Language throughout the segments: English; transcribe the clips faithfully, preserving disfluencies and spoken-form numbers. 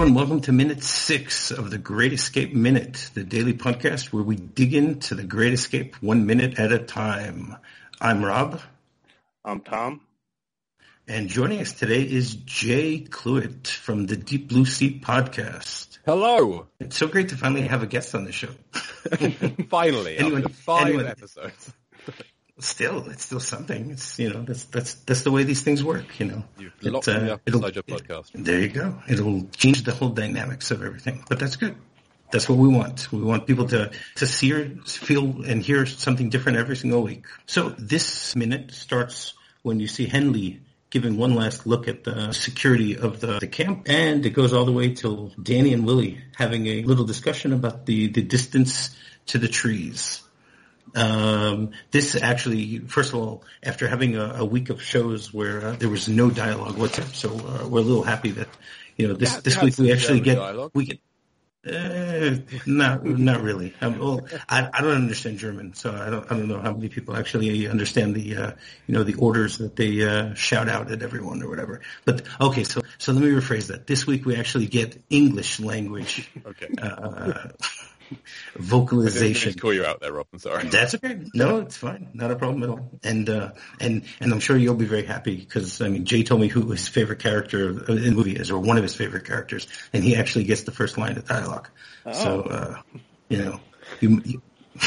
everyone. Welcome to minute six of the Great Escape Minute, the daily podcast where we dig into the Great Escape one minute at a time. I'm Rob. I'm Tom. And joining us today is Jay Cluitt from the Deep Blue Sea podcast. Hello. It's so great to finally have a guest on the show. Finally, anyone, after five anyone, episodes. Still, it's still something. It's, you know, that's that's that's the way these things work, you know. You've locked uh, me up inside your podcast. It, there you go. It'll change the whole dynamics of everything. But that's good. That's what we want. We want people to, to see or feel and hear something different every single week. So this minute starts when you see Henley giving one last look at the security of the, the camp, and it goes all the way till Danny and Willie having a little discussion about the, the distance to the trees. Um, this actually, first of all, after having a, a week of shows where uh, there was no dialogue whatsoever, so uh, we're a little happy that, you know, this, yeah, this week we actually get, dialogue. we get, uh, not, not really. Um, well, I, I don't understand German, so I don't, I don't know how many people actually understand the, uh, you know, the orders that they, uh, shout out at everyone or whatever. But, okay, so, so let me rephrase that. This week we actually get English language. Okay. Uh, vocalization. I didn't call you out there, Rob. I'm sorry. That's okay. No, it's fine. Not a problem at all. And uh, and and I'm sure you'll be very happy because I mean Jay told me who his favorite character in the movie is, or one of his favorite characters, and he actually gets the first line of dialogue. Oh. So uh, you know, you, you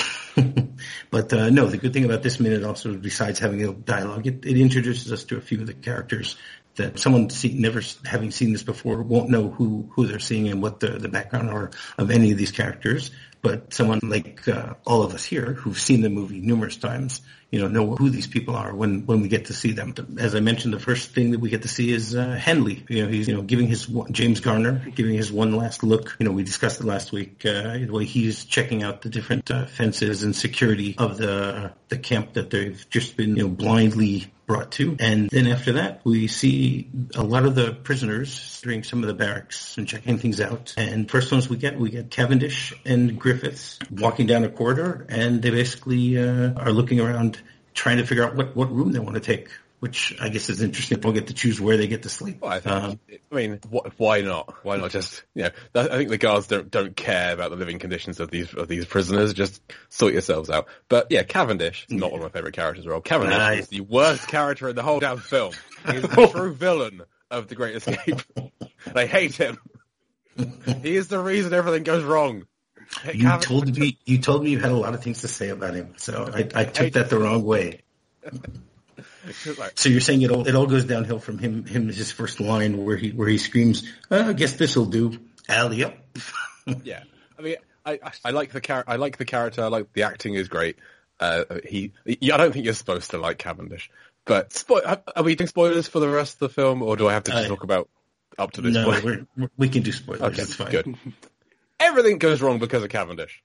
but uh, no, the good thing about this minute also, besides having a dialogue, it, it introduces us to a few of the characters that someone see, never having seen this before won't know who, who they're seeing and what the, the background are of any of these characters. But someone like uh, all of us here who've seen the movie numerous times, you know, know who these people are when, when we get to see them. As I mentioned, the first thing that we get to see is uh, Henley. You know, he's you know giving his James Garner giving his one last look. You know, we discussed it last week. Uh, the way he's checking out the different uh, fences and security of the the camp that they've just been you know blindly brought to. And then after that, we see a lot of the prisoners during some of the barracks and checking things out. And first ones we get, we get Cavendish and Griffiths walking down a corridor, and they basically uh, are looking around trying to figure out what, what room they want to take, which I guess is interesting. They'll get to choose where they get to sleep. Well, I, think, um, I mean, wh- why not? Why not just, you know, I think the guards don't don't care about the living conditions of these of these prisoners. Just sort yourselves out. But yeah, Cavendish is not one of my favourite characters, Rob. Cavendish nice. is the worst character in the whole damn film. He's the true villain of The Great Escape. I hate him. He is the reason everything goes wrong. You Cavendish. told me you told me you had a lot of things to say about him, so I, I took that the wrong way. So you're saying it all it all goes downhill from him him his first line where he where he screams, oh, I guess this'll do. Alley up. Yeah. I mean I, I, I like the char- I like the character, I like the acting is great. Uh he I don't think you're supposed to like Cavendish. But spo- are we doing spoilers for the rest of the film, or do I have to just uh, talk about up to this no, point? No, we're, we can do spoilers. Okay, it's fine. Good. Everything goes wrong because of Cavendish.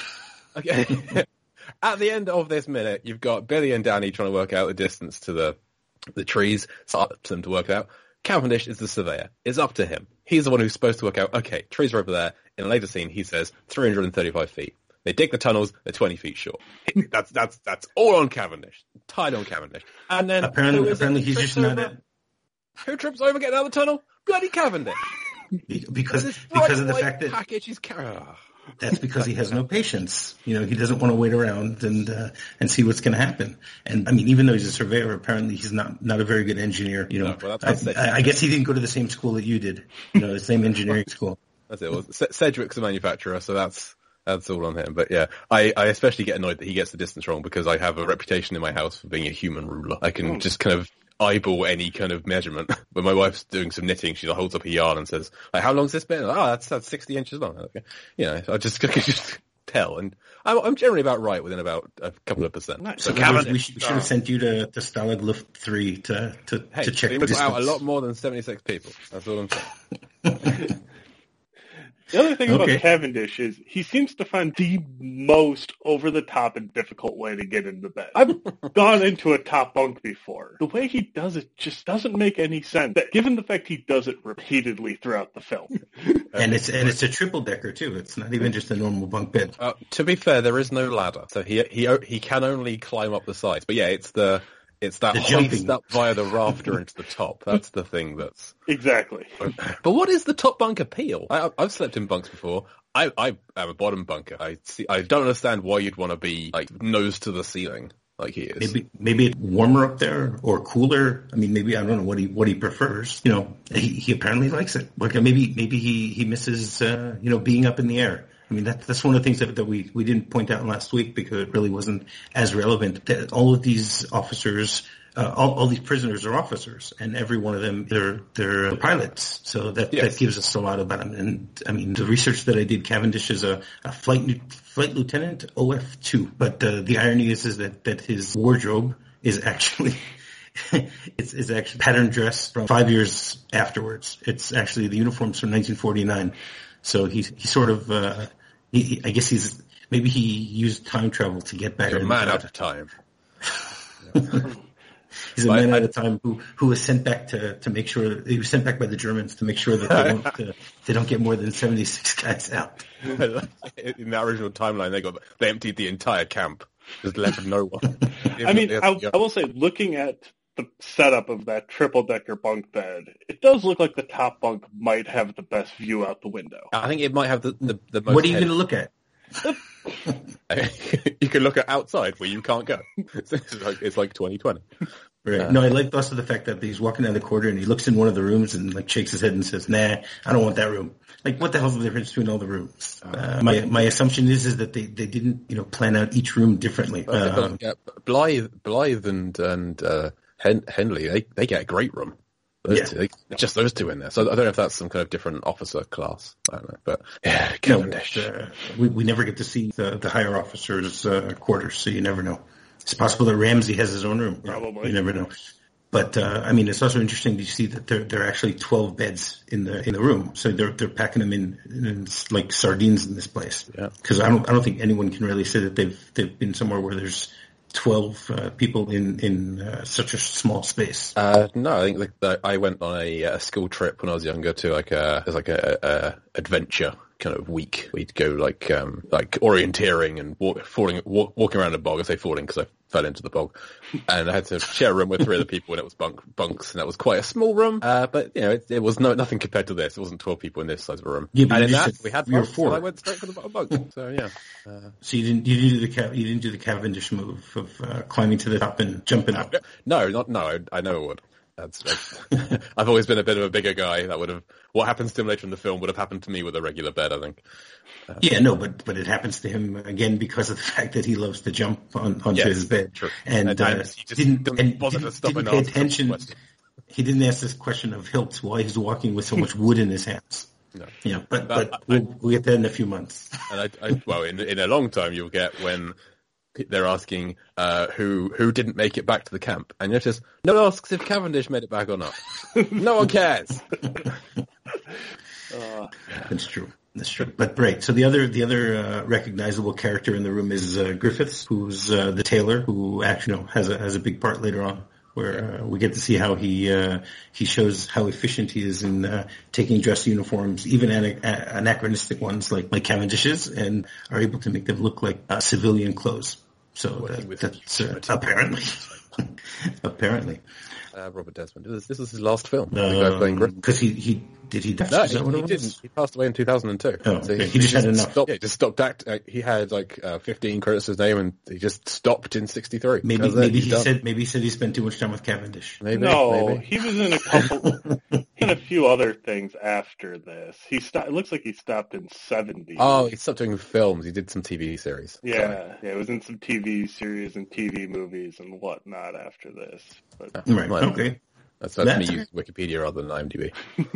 Okay. At the end of this minute, you've got Billy and Danny trying to work out the distance to the the trees. It's up to them to work out. Cavendish is the surveyor. It's up to him. He's the one who's supposed to work out, okay, trees are over there. In a later scene, he says three hundred thirty-five feet. They dig the tunnels, they're twenty feet short. That's that's that's all on Cavendish. Tied on Cavendish. And then apparently, apparently he's just not a... Who trips over getting out of the tunnel? Bloody Cavendish. Because because of the fact that package is oh. That's because he has no patience. You know, he doesn't want to wait around and uh, and see what's going to happen. And I mean, even though he's a surveyor, apparently he's not not a very good engineer. You know, no, well, that's I, I, I guess he didn't go to the same school that you did. You know, the same engineering school. That's it. Well, C- Sedgwick's a manufacturer, so that's that's all on him. But yeah, I, I especially get annoyed that he gets the distance wrong because I have a reputation in my house for being a human ruler. I can oh. just kind of eyeball any kind of measurement. When my wife's doing some knitting, she holds up a yarn and says, like, how long's this been? Oh, that's, that's sixty inches long. Okay. You know, I just, I can just tell. And I'm, I'm generally about right within about a couple of percent. Nice. So, so Cavendish, we, should, we should have sent you to, to Stalag Luft three to, to, hey, to check the distance. Hey, out a lot more than seventy-six people. That's all I'm saying. The other thing okay. about Cavendish is he seems to find the most over-the-top and difficult way to get into bed. I've gone into a top bunk before. The way he does it just doesn't make any sense, that, given the fact he does it repeatedly throughout the film. And it's and it's a triple-decker, too. It's not even just a normal bunk bed. Uh, to be fair, there is no ladder, so he he he can only climb up the sides. But yeah, it's the It's that hoist up via the rafter into the top. That's the thing that's... Exactly. But what is the top bunk appeal? I, I've slept in bunks before. I, I am a bottom bunker. I see. I don't understand why you'd want to be like nose to the ceiling like he is. Maybe maybe it's warmer up there or cooler. I mean, maybe I don't know what he what he prefers. You know, he, he apparently likes it. Like maybe maybe he he misses uh, you know being up in the air. I mean, that, that's one of the things that, that we, we didn't point out last week because it really wasn't as relevant. That all of these officers, uh, all, all these prisoners are officers, and every one of them, they're, they're pilots. So that, yes. that gives us a lot about them. And, I mean, the research that I did, Cavendish is a, a flight flight lieutenant, O F two. But uh, the irony is, is that, that his wardrobe is actually... it's, it's actually pattern dress from five years afterwards. It's actually the uniforms from nineteen forty-nine. So he he sort of uh, he, he, I guess he's maybe he used time travel to get back. He's a man out of time. He's a man out of time who who was sent back to, to make sure he was sent back by the Germans to make sure that they don't uh, they don't get more than seventy-six guys out. In the original timeline, they got they emptied the entire camp, just left no one. I mean, I, I will say, looking at the setup of that triple-decker bunk bed, it does look like the top bunk might have the best view out the window. I think it might have the, the, the most... What are you going to look at? You can look at outside where you can't go. It's like, it's like twenty twenty. Right. Uh, no, I like also the fact that he's walking down the corridor and he looks in one of the rooms and like shakes his head and says, nah, I don't want that room. Like, what the hell's the difference between all the rooms? Uh, my my assumption is is that they, they didn't, you know, plan out each room differently. Um, yeah, Blythe, Blythe and, and uh, Hen- Henley, they, they get a great room. Those yeah. two, they, just those two in there. So I don't know if that's some kind of different officer class. I don't know. But yeah, Cavendish. No, uh, we, we never get to see the, the higher officers' uh, quarters, so you never know. It's possible that Ramsey has his own room. Probably. You never know. But uh, I mean, it's also interesting to see that there there are actually twelve beds in the in the room. So they're they're packing them in, in like sardines in this place. Yeah. Because I don't I don't think anyone can really say that they've they've been somewhere where there's twelve uh, people in in uh, such a small space. Uh, no, I think like the, I went on a, a school trip when I was younger to like a it was like a, a adventure kind of week. We'd go like um like orienteering and walk, falling walk, walking around a bog. I say falling because I fell into the bog, and I had to share a room with three other people, and it was bunk bunks, and that was quite a small room. Uh, but you know, it, it was no nothing compared to this. It wasn't twelve people in this size of a room. Yeah, but and in that we had we were four. So I went straight for the bottom bunk. So yeah. Uh, so you didn't you didn't do the Cav- you didn't do the Cavendish move of uh, climbing to the top and jumping up. No, not no. I, I never would. That's, that's I've always been a bit of a bigger guy. That would have what happens to him later in the film would have happened to me with a regular bed, I think. Uh, yeah, no, but but it happens to him again because of the fact that he loves to jump on onto yes, his bed, true. and, and, uh, and he just didn't didn't, and didn't, didn't, stop didn't and pay attention. He didn't ask this question of Hiltz why he's walking with so much wood in his hands. No. Yeah, but but, but we'll, I, we'll get that in a few months. And I, I, well, in in a long time, you'll get when they're asking uh, who who didn't make it back to the camp, and you're just no one asks if Cavendish made it back or not. No one cares. uh, That's true. That's true. But right. So the other the other uh, recognizable character in the room is uh, Griffiths, who's uh, the tailor, who actually you know, has a has a big part later on, where uh, we get to see how he uh, he shows how efficient he is in uh, taking dress uniforms, even ana- anachronistic ones like like Cavendish's, and are able to make them look like uh, civilian clothes. So that, that's uh, apparently, apparently. Uh, Robert Desmond. This, this is his last film. Because um, he, he did he die? No, he, he didn't. He passed away in two thousand two. Oh, so okay. he, he just he had enough. Stopped, yeah, just stopped act. Uh, he had like uh, fifteen credits to his name, and he just stopped in sixty-three. Maybe maybe he done. said maybe he said he spent too much time with Cavendish. Maybe. No, maybe. he was in a couple, in a few other things after this. He stopped. It looks like he stopped in seventy. Oh, he stopped doing films. He did some T V series. Yeah, Sorry. yeah, it was in some T V series and T V movies and whatnot after this. But, oh, right. Well, okay. That's, that's, that's me using Wikipedia rather than IMDb.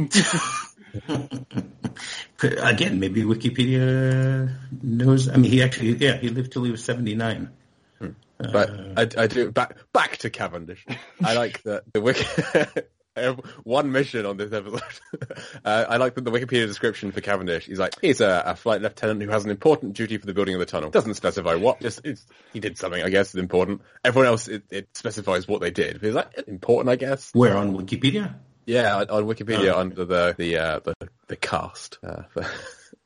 Again, maybe Wikipedia knows. I mean, he actually, yeah, he lived till he was seventy-nine. Hmm. But uh, I, I do back back to Cavendish. I like that the wiki. I have one mission on this episode. uh, I like that the Wikipedia description for Cavendish. He's like, he's a, a flight lieutenant who has an important duty for the building of the tunnel. Doesn't specify what. Just it's, he did something. I guess is important. Everyone else it, it specifies what they did. But he's like important, I guess. Where on Wikipedia? Yeah, on, on Wikipedia oh, okay. under the the, uh, the the cast. Uh,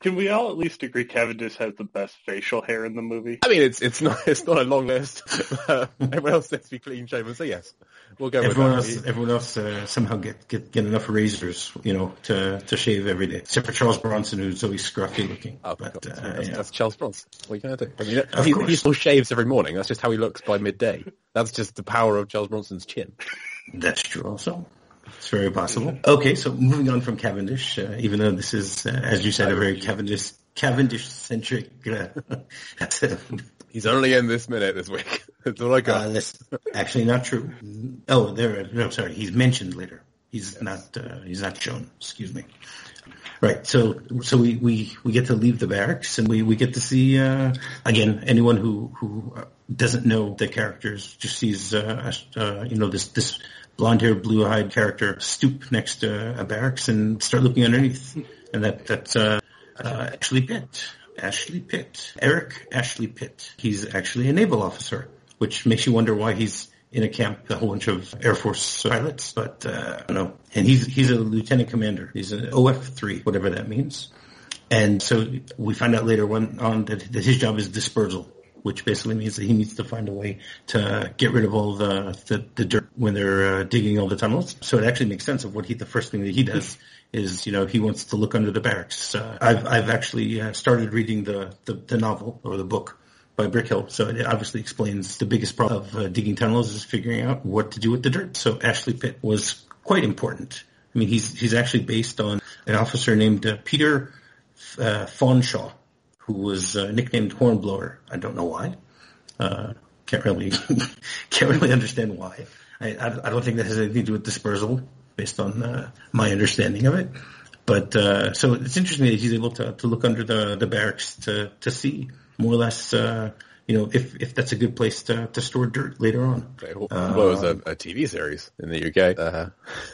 Can we all at least agree Cavendish has the best facial hair in the movie? I mean, it's it's not it's not a long list. Uh, everyone else has to be clean shaven, so yes, we'll go everyone with that. Else, everyone else uh, somehow get, get get enough razors, you know, to to shave every day, except for Charles Bronson, who's always scruffy looking. Oh, but uh, that's, yeah. that's Charles Bronson. What are you going to do? I mean, he, he still shaves every morning. That's just how he looks by midday. That's just the power of Charles Bronson's chin. That's true also. It's very possible. Okay, so moving on from Cavendish, uh, even though this is, uh, as you said, a very Cavendish Cavendish-centric... Uh, that's it. He's only in this minute this week. That's all I got. Uh, that's actually not true. Oh, there. No, sorry. He's mentioned later. He's yes. not. Uh, he's not shown. Excuse me. Right. So, so we, we, we get to leave the barracks, and we, we get to see uh, again anyone who who doesn't know the characters just sees uh, uh, you know this this blonde-haired, blue-eyed character stoop next to a barracks and start looking underneath, and that that's uh, uh, Ashley Pitt. Ashley Pitt. Eric Ashley Pitt. He's actually a naval officer, which makes you wonder why he's in a camp with a whole bunch of Air Force pilots, but uh, I don't know. And he's he's a lieutenant commander. He's an O F three, whatever that means. And so we find out later on, on that, that his job is dispersal, which basically means that he needs to find a way to get rid of all the the, the dirt when they're uh, digging all the tunnels. So it actually makes sense of what he, the first thing that he does is, you know, he wants to look under the barracks. Uh, I've I've actually uh, started reading the, the, the novel or the book by Brickhill, so it obviously explains the biggest problem of uh, digging tunnels is figuring out what to do with the dirt. So Ashley Pitt was quite important. I mean, he's he's actually based on an officer named uh, Peter uh, Fawnshaw, who was uh, nicknamed Hornblower. I don't know why. Uh, can't really can't really understand why. I, I I don't think that has anything to do with dispersal, based on uh, my understanding of it. But uh, so it's interesting that he's able to to look under the the barracks to to see more or less, uh, you know, if if that's a good place to to store dirt later on. Well, uh, it was a, a T V series in the U K. Uh,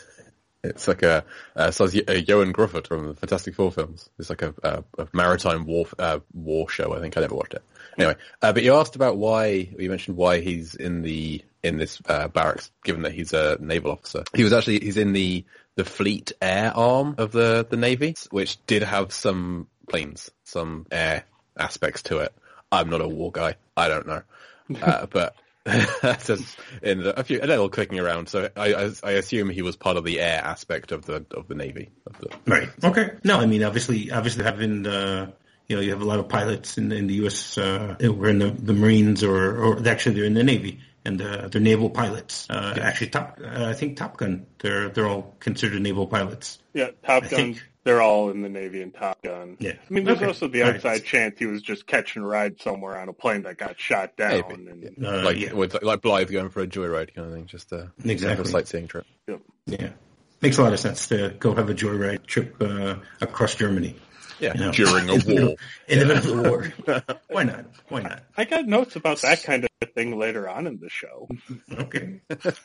it's like a uh, so it's, uh, Johan Grufford from the Fantastic Four films. It's like a, a, a maritime war uh, war show. I think I never watched it. Anyway, uh, but you asked about why you mentioned why he's in the in this uh, barracks, given that he's a naval officer. He was actually he's in the the fleet air arm of the the Navy, which did have some planes, some air aspects to it. I'm not a war guy. I don't know, uh, but. That's in a few a little clicking around. So I, I, I assume he was part of the air aspect of the of the Navy. Of the, right. Okay. No, I mean obviously, obviously having the you know you have a lot of pilots in in the U S Uh, we're in the, the Marines or or actually they're in the Navy and uh, they're naval pilots. Uh, yeah. Actually, Top uh, I think Top Gun they're they're all considered naval pilots. Yeah, Top Gun. Think, They're all in the Navy and Top Gun. Yeah. I mean, there's okay. also the outside right. chance he was just catching a ride somewhere on a plane that got shot down. Maybe. And, uh, like, yeah. with, like Blythe going for a joyride kind of thing, just a, exactly. a sightseeing trip. Yep. Yeah. Makes a lot of sense to go have a joyride trip uh, across Germany. Yeah, you know, during a in war. The middle, in yeah. the middle of the war. Why not? Why not? I got notes about that kind of thing later on in the show. Okay.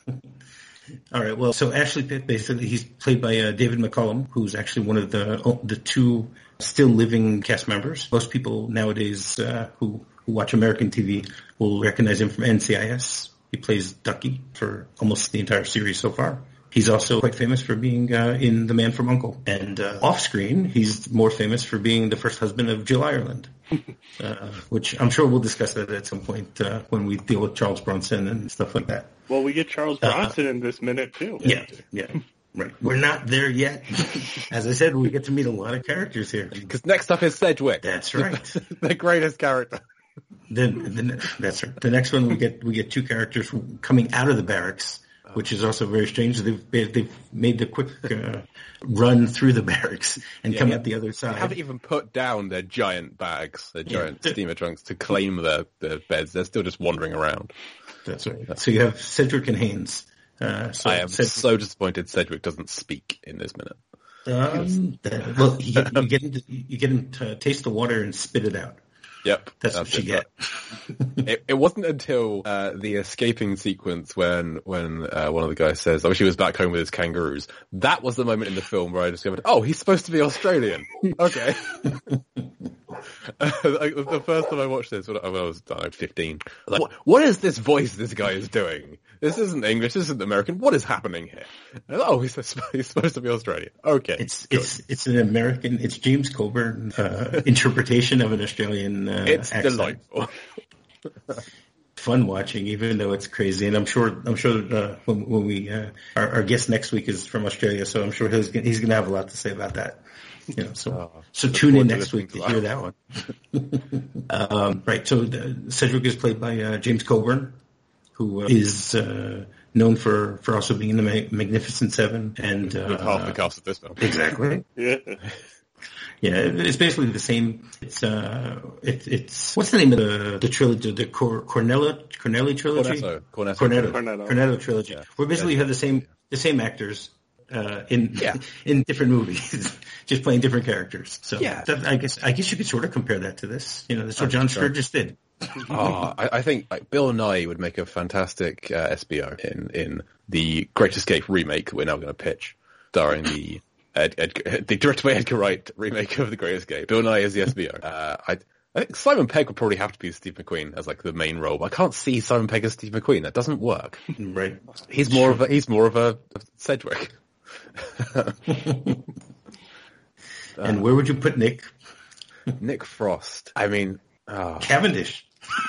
All right. Well, so Ashley Pitt, basically, he's played by uh, David McCallum, who's actually one of the uh, the two still living cast members. Most people nowadays uh, who, who watch American T V will recognize him from N C I S. He plays Ducky for almost the entire series so far. He's also quite famous for being uh, in The Man from U N C L E. And uh, off-screen, he's more famous for being the first husband of Jill Ireland, uh, which I'm sure we'll discuss that at some point uh, when we deal with Charles Bronson and stuff like that. Well, we get Charles Bronson uh, in this minute, too. Yeah, yeah. Right. We're not there yet. As I said, we get to meet a lot of characters here. Because next up is Sedgwick. That's right. The greatest character. Then, then that's right. The next one, we get we get two characters coming out of the barracks, which is also very strange. They've they've made the quick uh, run through the barracks and yeah, come yeah. out the other side. They haven't even put down their giant bags, their giant yeah. steamer trunks to claim their, their beds. They're still just wandering around. That's right. So you have Cedric and Haynes. Uh, so I am Cedric, so disappointed Cedric doesn't speak in this minute. Um, that, well, you get, you, get him to, you get him to taste the water and spit it out. Yep. That's, that's what you get. it, it wasn't until uh, the escaping sequence when when uh, one of the guys says, I wish he was back home with his kangaroos. That was the moment in the film where I discovered, oh, he's supposed to be Australian. Okay. like, the first time I watched this, when I was I don't know, fifteen, like, what, what is this voice this guy is doing? This isn't English, this isn't American. What is happening here? And, oh, he's, he's supposed to be Australian. Okay, it's good. it's it's an American. It's James Coburn uh, interpretation of an Australian. Uh, it's accent. delightful. Fun watching, even though it's crazy. And I'm sure I'm sure uh, when, when we uh, our, our guest next week is from Australia, so I'm sure he's gonna, he's going to have a lot to say about that. You know, so oh, so tune in next week to hear that one. um, right. So the, Cedric is played by uh, James Coburn, who uh, is uh, known for, for also being in the Ma- Magnificent Seven and uh, with half the cast of this film. Exactly. Yeah. Yeah, it's basically the same. It's uh, it, it's what's the name of the the trilogy? The Cor- Cornello Cornelli trilogy. Cornetto. Cornetto. Cornetto. Cornetto. Cornetto trilogy. Yeah. Where basically you have the same the same actors uh, in yeah. in different movies, just playing different characters. So yeah. that, I guess I guess you could sort of compare that to this. You know, that's what John Sturges did. oh, I, I think like, Bill Nye would make a fantastic uh, S B O in in the Great Escape remake that we're now going to pitch, starring the. Ed, Ed, the directed by Edgar Wright remake of The Great Escape. Bill Nye is the S B O. Uh, I, I think Simon Pegg would probably have to be Steve McQueen as like the main role, but I can't see Simon Pegg as Steve McQueen. That doesn't work. Right. He's more of a he's more of a, a Sedgwick. And uh, where would you put Nick? Nick Frost. I mean, oh. Cavendish.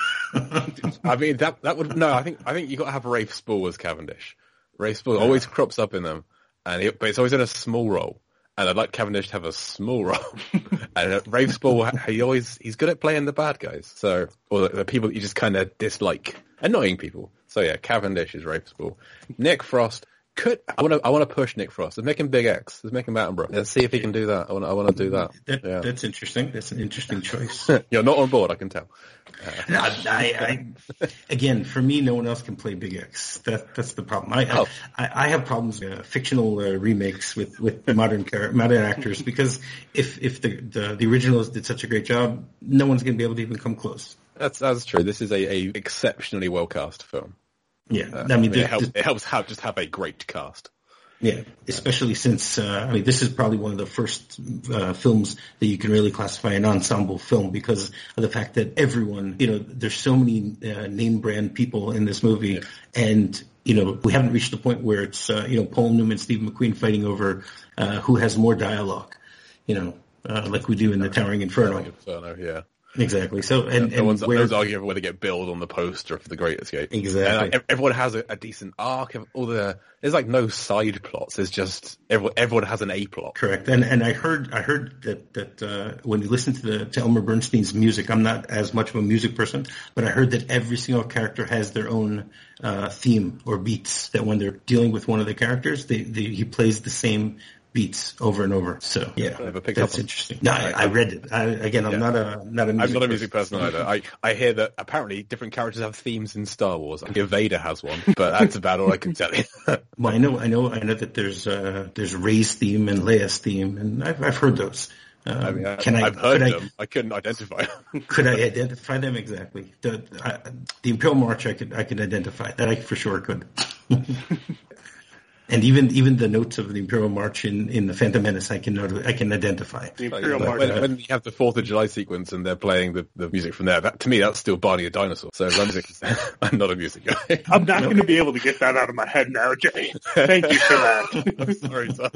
I mean that that would no. I think I think you got to have Rafe Spall as Cavendish. Rafe Spall always crops up in them. And he, but it's always in a small role, and I'd like Cavendish to have a small role. And uh, Rafe Spall, he always he's good at playing the bad guys, so or the, the people that you just kind of dislike, annoying people. So yeah, Cavendish is Rafe Spall. Nick Frost could I want to I want to push Nick Frost. Let's make him Big X. Let's make him Attenborough. Let's see if he can do that. I want I want to do that. that yeah. That's interesting. That's an interesting choice. You're not on board, I can tell. Uh, no, I, I, again, for me, no one else can play Big X. That that's the problem. I oh. I, I have problems with uh, fictional uh, remakes with with modern char- modern actors because if if the, the the originals did such a great job, no one's going to be able to even come close. That's that's true. This is a, a exceptionally well cast film. Yeah, uh, I mean, I mean the, it helps. the, it helps have just have a great cast. Yeah, especially since, uh, I mean, this is probably one of the first uh, films that you can really classify an ensemble film because of the fact that everyone, you know, there's so many uh, name brand people in this movie. Yeah. And, you know, we haven't reached the point where it's, uh, you know, Paul Newman, Steve McQueen fighting over uh, who has more dialogue, you know, uh, like we do in the Towering Inferno. Towering Inferno, yeah. Exactly. So, and, yeah, no one's, and where, no one's arguing over whether they get billed on the poster for The Great Escape. Exactly. And, like, everyone has a, a decent arc. All the there's like no side plots. There's just everyone, everyone has an A plot. Correct. And and I heard I heard that that uh, when you listen to the to Elmer Bernstein's music, I'm not as much of a music person, but I heard that every single character has their own uh, theme or beats. That when they're dealing with one of the characters, they, they he plays the same beats over and over. So yeah, that's interesting. No, I, I read it. I, again, I'm yeah. not a not a music I'm not a music person, person either. I, I hear that apparently different characters have themes in Star Wars. I hear Vader has one, but that's about all I can tell you. Well, I know, I know, I know that there's uh, there's Rey's theme and Leia's theme, and I've I've heard those. Um, I mean, I, can I, I've heard them. I, I couldn't identify them. Could I identify them exactly? The I, the Imperial March, I could I could identify that. I for sure could. And even even the notes of the Imperial March in, in the Phantom Menace, I can note, I can identify. The Imperial but March. When, when you have the Fourth of July sequence and they're playing the, the music from there, that to me that's still Barney a Dinosaur. So music is, I'm not a music guy. I'm not no. going to be able to get that out of my head now, Jay. Thank you for that. I'm sorry, son.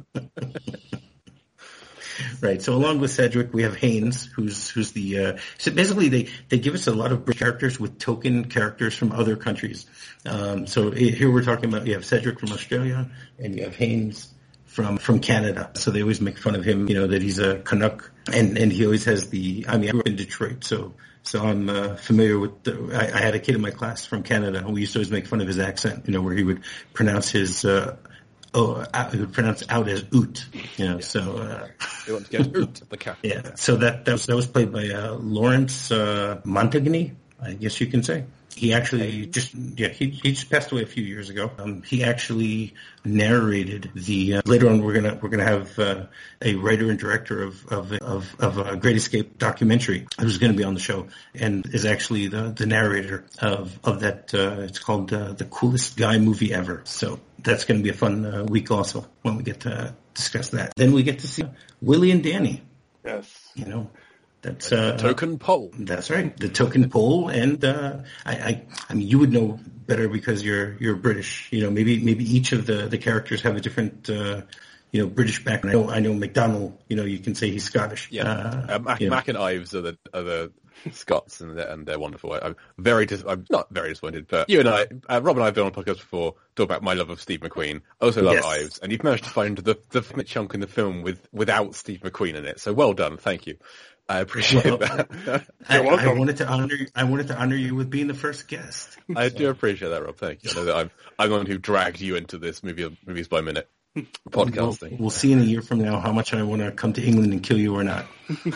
Right. So along with Cedric, we have Haynes, who's who's the uh, so basically they, they give us a lot of British characters with token characters from other countries. Um, so here we're talking about you have Cedric from Australia and you have Haynes from from Canada. So they always make fun of him, you know, that he's a Canuck, and and he always has the. I mean, I grew up in Detroit, so. So I'm uh, familiar with. The, I, I had a kid in my class from Canada, and we used to always make fun of his accent. You know, where he would pronounce his. Uh, Oh, he would pronounce out as oot, you know. Yeah. So uh, they want to get oot the cat. Yeah. So that that was that was played by uh, Lawrence uh, Montagne, I guess you can say. He actually just yeah he he just passed away a few years ago. Um, he actually narrated the uh, later on we're gonna we're gonna have uh, a writer and director of of of, of a Great Escape documentary who's going to be on the show and is actually the the narrator of of that. Uh, it's called uh, The Coolest Guy Movie Ever. So that's going to be a fun uh, week also when we get to discuss that. Then we get to see Willie and Danny. Yes. You know. That's the uh, token pole. That's right, the token pole, and uh, I, I, I mean, you would know better because you're you're British. You know, maybe maybe each of the, the characters have a different, uh, you know, British background. I know I know McDonald. You know, you can say he's Scottish. Yeah, uh, uh, Mac, you know. Mac and Ives are the are the Scots, and they're, and they're wonderful. I'm very dis- I'm not very disappointed, but you and I, uh, Rob and I have been on a podcast before, talk about my love of Steve McQueen. I also love Yes. Ives, and you've managed to find the the chunk in the film with without Steve McQueen in it. So well done, thank you. I appreciate Well, that. I, I wanted to honor I wanted to honor you with being the first guest. I do appreciate that, Rob. Thank you. I know that I'm I'm the one who dragged you into this movie movies by minute podcasting. We'll, we'll see in a year from now how much I want to come to England and kill you or not.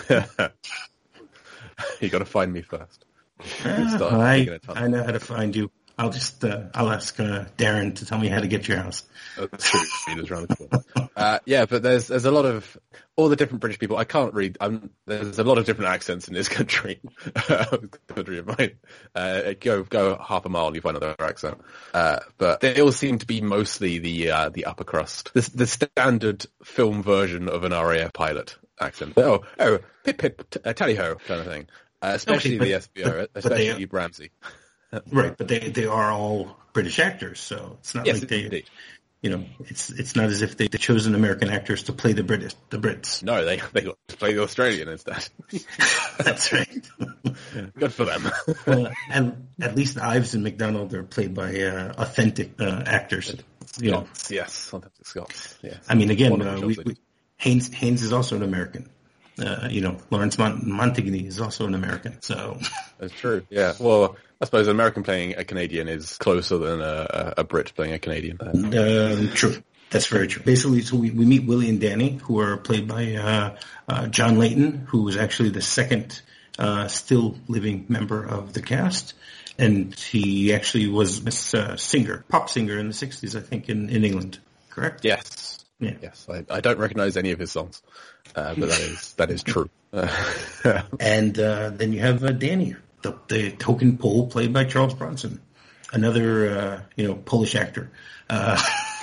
You got to find me first. Uh, I I know how to find you. I'll just uh, I'll ask uh, Darren to tell me how to get to your house. That's true. Speed around the corner. Uh, yeah, but there's there's a lot of all the different British people. I can't read. I'm, there's a lot of different accents in this country. country of mine. Uh, go go half a mile and you find another accent. Uh, but they all seem to be mostly the uh, the upper crust, the, the standard film version of an R A F pilot accent. Oh oh, pip pip t- uh, tally ho kind of thing. Uh, especially okay, but, the S B O, but, especially but Ramsey. Right, but they they are all British actors, so it's not yes, like they, indeed. you know, it's it's not as if they they chosen American actors to play the British the Brits. No, they they got to play the Australian instead. That's right. Good for them. Well, and at least Ives and McDonald are played by uh, authentic uh, actors. You know. Scots, yes, authentic Scots. Yes. I mean, again, uh, we, we, Haynes Haynes is also an American. Uh, you know, Lawrence Mont- Montague is also an American. So that's true. Yeah. Well, I suppose an American playing a Canadian is closer than a, a Brit playing a Canadian. Um, true. That's very true. Basically, so we, we meet Willie and Danny, who are played by uh, uh, John Layton, who was actually the second uh, still living member of the cast. And he actually was a uh, singer, pop singer in the sixties, I think, in, in England. Correct? Yes. Yeah. Yes. I, I don't recognize any of his songs, uh, but that is that is true. And uh, then you have uh, Danny, the, the token Pole, played by Charles Bronson, another uh, you know Polish actor, uh,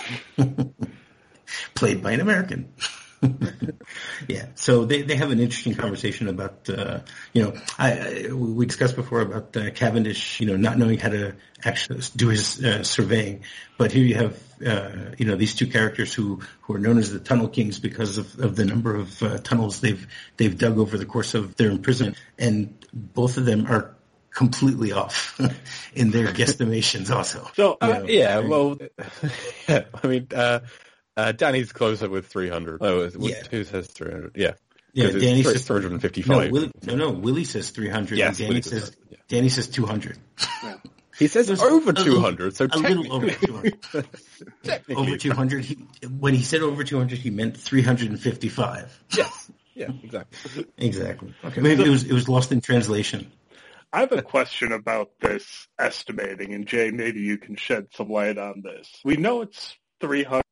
played by an American. Yeah, so they, they have an interesting conversation about, uh, you know, I, I we discussed before about uh, Cavendish, you know, not knowing how to actually do his uh, surveying, but here you have, uh, you know, these two characters who, who are known as the Tunnel Kings because of, of the number of uh, tunnels they've they've dug over the course of their imprisonment, and both of them are completely off in their guesstimations also. So uh, you know, yeah, well, yeah, I mean. Uh, Uh, Danny's closer with three hundred. Oh, yeah. Who says three hundred? Yeah. Yeah, Danny says three hundred fifty-five. No, Willie, no, no, Willie says three hundred. Yes, and Danny Willie says, yeah. Danny says two hundred. Yeah. He says it's over two hundred, so a little over two hundred. Over two hundred. He, when he said over two hundred, he meant three hundred fifty-five. Yes. Yeah, exactly. Exactly. Okay. Maybe it was, it was lost in translation. I have a question about this estimating, and Jay, maybe you can shed some light on this. We know it's three hundred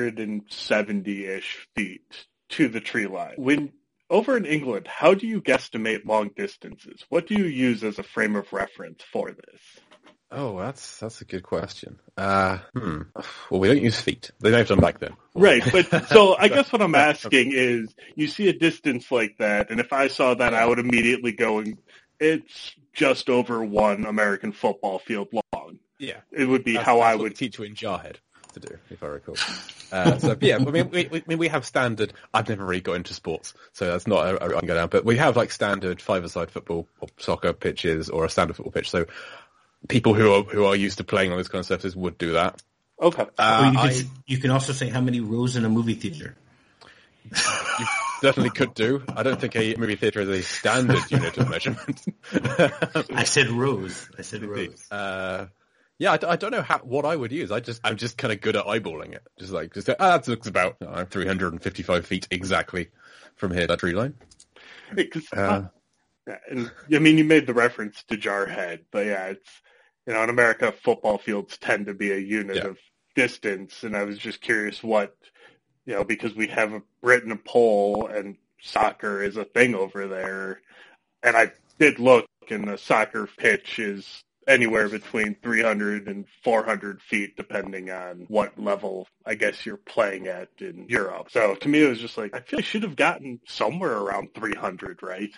seventy-ish feet to the tree line. When over in England, how do you guesstimate long distances? What do you use as a frame of reference for this? Oh, that's that's a good question. Uh, hmm. Well, we don't use feet. They may have done back then. Right, but so I guess what I'm asking is, you see a distance like that, and if I saw that, I would immediately go and it's just over one American football field long. Yeah, it would be that's, how that's I what would the teacher in Jarhead to do, if I recall. Uh, so yeah, I mean, we, we, we have standard. I've never really got into sports, so that's not a, a, a go down. But we have like standard five-a-side football or soccer pitches or a standard football pitch. So people who are who are used to playing on those kind of surfaces would do that. Okay. Or Uh, you, I, could, you can also say how many rows in a movie theater. You certainly could do. I don't think a movie theater is a standard unit of measurement. I said rows. I said rows. Uh, yeah, I, I don't know how, what I would use. I just, I'm just kind of good at eyeballing it. Just like, just go, ah, that looks about you know, three hundred fifty-five feet exactly from here, that tree line. Because, Uh, uh, and, I mean, you made the reference to Jarhead, but yeah, it's, you know, in America, football fields tend to be a unit Yeah. of distance, and I was just curious what, you know, because we have a Britain a pole and soccer is a thing over there, and I did look, and the soccer pitch is anywhere between three hundred and four hundred feet, depending on what level, I guess, you're playing at in Europe. So to me, it was just like, I feel I should have gotten somewhere around three hundred, right?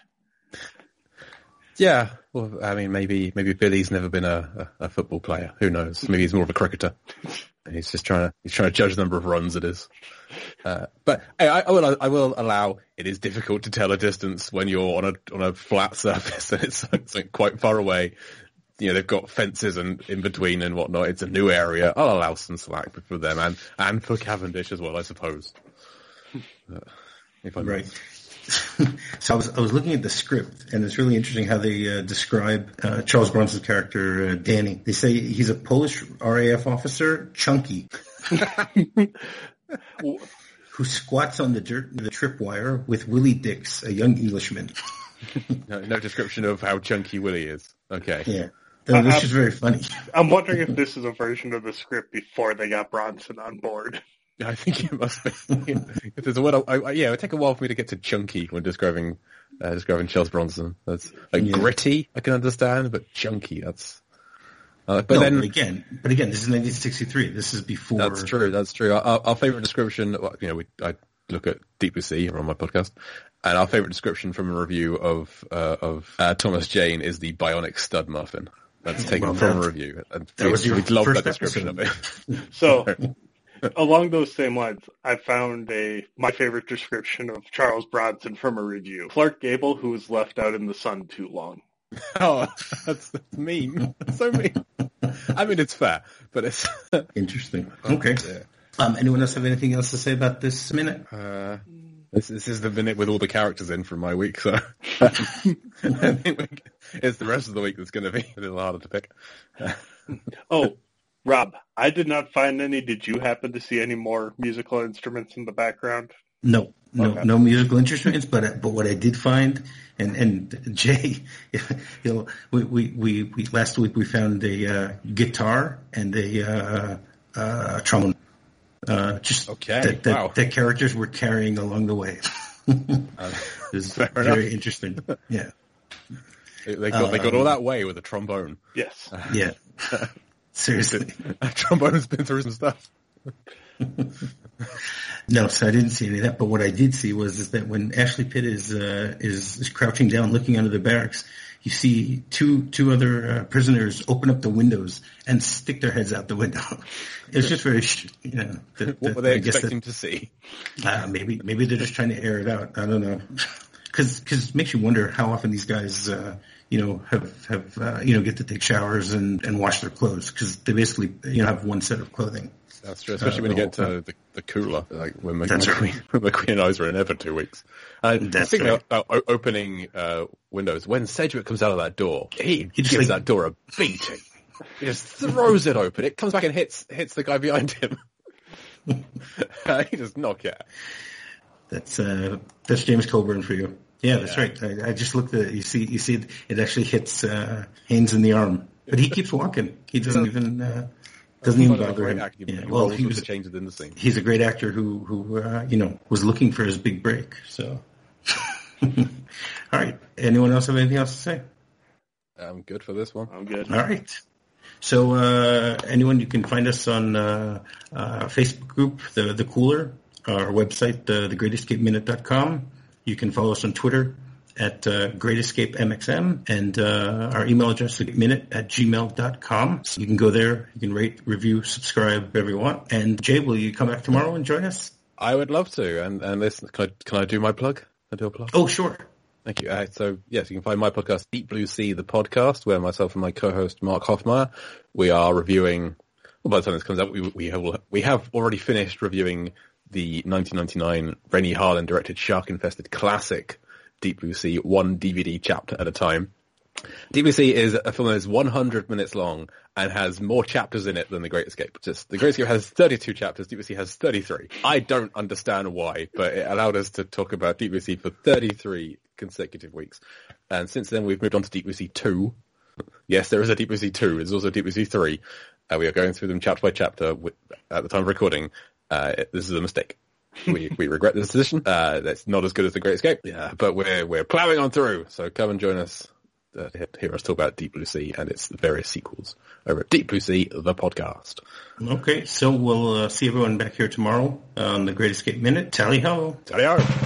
Yeah, well, I mean, maybe maybe Billy's never been a, a, a football player. Who knows? Maybe he's more of a cricketer. He's just trying to he's trying to judge the number of runs it is. Uh, but I, I will I will allow it is difficult to tell a distance when you're on a on a flat surface and it's, it's like quite far away. You know, they've got fences and in between and whatnot. It's a new area. I'll allow some slack for them and and for Cavendish as well, I suppose. Uh, if I'm right. So I was I was looking at the script, and it's really interesting how they uh, describe uh, Charles Bronson's character, uh, Danny. They say he's a Polish R A F officer, chunky, who squats on the dirt, the tripwire with Willie Dix, a young Englishman. no, no description of how chunky Willie is. Okay. Yeah. No, this is very funny. I'm wondering if this is a version of the script before they got Bronson on board. I think it must be. If there's a word, I, I, yeah, it would take a while for me to get to chunky when describing uh, describing Charles Bronson. That's like yeah. Gritty, I can understand, but chunky, that's. Uh, but no, then but again, but again, this is nineteen sixty-three. This is before. That's true. That's true. Our, our favorite description, you know, we I look at Deep Blue Sea on my podcast, and our favorite description from a review of uh, of uh, Thomas Jane is the bionic stud muffin. That's taken well, from a review. And that was your we'd love first that description episode. of it. So. Along those same lines, I found a my favorite description of Charles Bronson from a review. Clark Gable, who was left out in the sun too long. Oh, that's, that's mean. That's so mean. I mean, it's fair, but it's... Interesting. Okay. Yeah. Um, anyone else have anything else to say about this minute? Uh, this, this is the minute with all the characters in from my week, so... I think it's the rest of the week that's going to be a little harder to pick. Oh, Rob, I did not find any. Did you happen to see any more musical instruments in the background? No, no, okay. no musical instruments. But but what I did find, and and Jay, you know, we we we, we last week we found a uh, guitar and a uh, uh, trombone. Uh, just okay, that, that, wow. that characters were carrying along the way. uh, it was very enough. interesting. Yeah, they got um, they got all that way with a trombone. Yes. Uh, yeah. Seriously. A trombone's been through some stuff. No, so I didn't see any of that. But what I did see was is that when Ashley Pitt is uh, is, is crouching down, looking under the barracks, you see two two other uh, prisoners open up the windows and stick their heads out the window. It's just very, you know. That, what that, were they I guess expecting that, to see? Uh, maybe maybe they're just trying to air it out. I don't know. Because it makes you wonder how often these guys, uh, you know, have, have uh, you know, get to take showers and, and wash their clothes. Because they basically, you know, have one set of clothing. That's true, especially uh, when you get to the, the cooler, like when That's McQueen, right. when McQueen and I were in there for two weeks. Uh, That's Speaking right. about uh, opening uh, windows, when Sedgwick comes out of that door, he, He just gives like- that door a beating. He just throws it open. It comes back and hits hits the guy behind him. uh, he just knock it out. That's uh, that's James Coburn for you. Yeah, that's Yeah. right. I, I just looked at it. You see, you see, it, it actually hits uh, Haynes in the arm, but he keeps walking. He doesn't even uh, doesn't even bother him. Yeah, well, he was changes in the scene. He's a great actor who who uh, you know was looking for his big break. So, all right. Anyone else have anything else to say? I'm good for this one. I'm good. All right. So, uh, anyone, you can find us on uh, uh, Facebook group, the the Cooler, our website, uh, the great escape minute dot com. You can follow us on Twitter at uh, Great Escape M X M, and uh, our email address is minute at gmail dot com. So you can go there, you can rate, review, subscribe, whatever you want. And Jay, will you come back tomorrow and join us? I would love to. And and listen, can I, can I do my plug? Can I do a plug? Oh, sure. Thank you. Uh, so, yes, you can find my podcast, Deep Blue Sea, the podcast, where myself and my co-host, Mark Hoffmeyer, we are reviewing, well, by the time this comes out, we, we, have, we have already finished reviewing the nineteen ninety-nine Rennie Harlin directed shark-infested classic, Deep Blue Sea, one D V D chapter at a time. Deep Blue Sea is a film that is one hundred minutes long and has more chapters in it than The Great Escape. Just The Great Escape has thirty-two chapters, Deep Blue Sea has thirty-three. I don't understand why, but it allowed us to talk about Deep Blue Sea for thirty-three consecutive weeks. And since then, we've moved on to Deep Blue Sea two. Yes, there is a Deep Blue Sea two. There's also a Deep Blue Sea three. Uh, we are going through them chapter by chapter with, at the time of recording. Uh, this is a mistake. We we regret this decision. Uh, that's not as good as The Great Escape. Yeah, but we're we're plowing on through. So come and join us. Uh, hear us talk about Deep Blue Sea and its various sequels over at Deep Blue Sea, the podcast. Okay, so we'll uh, see everyone back here tomorrow on the Great Escape Minute. Tally ho! Tally ho!